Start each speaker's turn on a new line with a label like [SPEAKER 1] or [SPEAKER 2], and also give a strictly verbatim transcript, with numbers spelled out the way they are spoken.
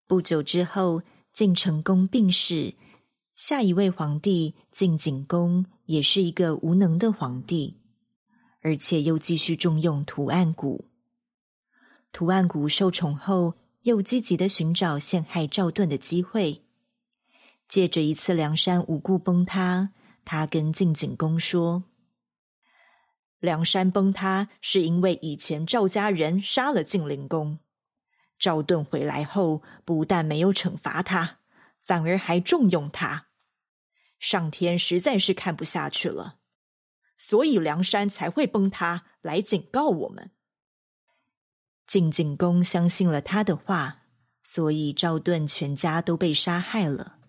[SPEAKER 1] 不久之后，晋成公病逝，下一位皇帝晋景公也是一个无能的皇帝，而且又继续重用屠岸贾。屠岸贾受宠后，又积极地寻找陷害赵盾的机会。借着一次梁山无故崩塌，他跟晋景公说，梁山崩塌是因为以前赵家人杀了晋灵公，赵盾回来后不但没有惩罚他，反而还重用他，上天实在是看不下去了，所以梁山才会崩塌，来警告我们。晋景公相信了他的话，所以赵盾全家都被杀害了。